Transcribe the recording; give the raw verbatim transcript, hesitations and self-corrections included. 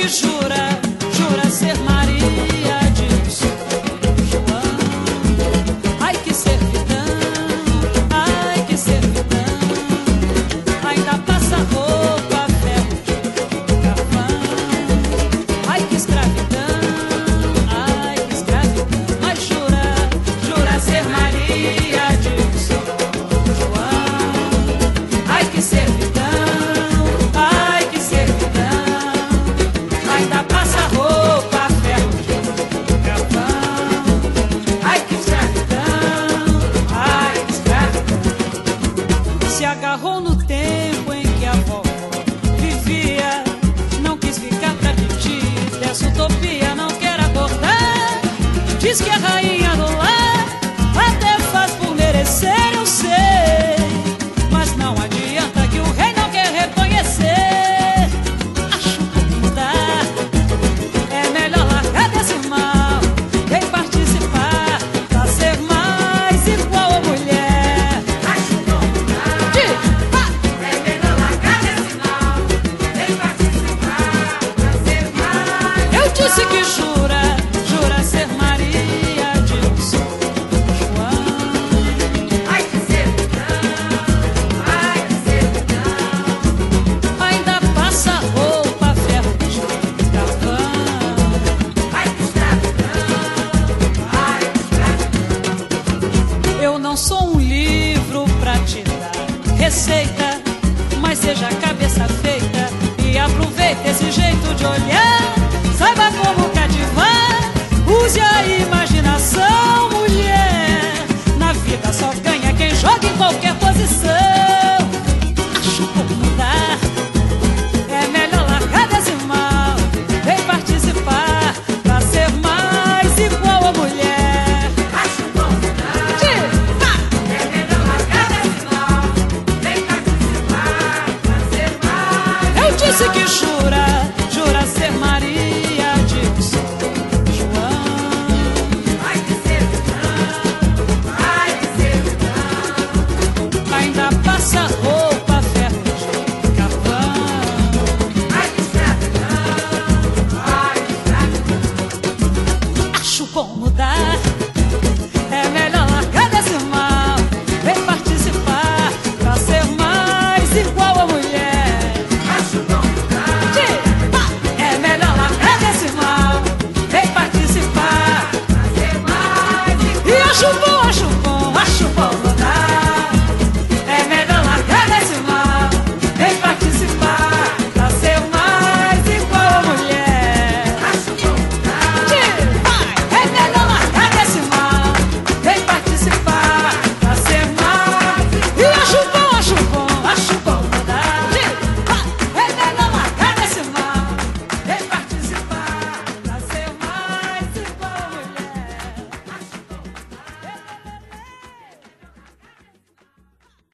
que jura, jura ser Maria de João. Ai que servidão, ai que servidão. Ainda passa roupa, ferro de carvão. Ai que escravidão, ai que escravidão. Mas jura, jura ser Maria de João. Ai que servidão. Se agarrou no tempo em que a vovó vivia, não quis ficar pra titi dessa utopia, não quer acordar. Diz que a rainha do lar até faz por merecer, eu sei, mas não adianta que o rei não quer reconhecer. Acho que não dá, é melhor largar desse mal, vem participar pra ser mais igual a mulher. Disse que jura, jura ser Maria de João. Ai que servidão, ai que servidão. Ainda passa roupa, ferro de carvão. Ai que escravidão, ai que escravidão. Eu não sou um livro pra te dar receita, mas seja a cabeça feita e aproveita esse jeito de olhar. Saiba como cativar, use a imaginação, mulher. Na vida só ganha quem joga em qualquer posição. Acho pouco mudar, é melhor largar desse mal, vem participar pra ser mais igual a mulher. Acho pouco mudar, é melhor largar desse mal, vem participar pra ser mais. Eu disse que jura, jura ser Maria. Passa roupa, ferro de carvão. Ai que escravidão, ai que escravidão. Acho bom mudar, é melhor largar desse mal, vem participar pra ser mais igual a mulher. Acho bom mudar, é melhor largar desse mal, vem participar pra ser mais igual. E acho bom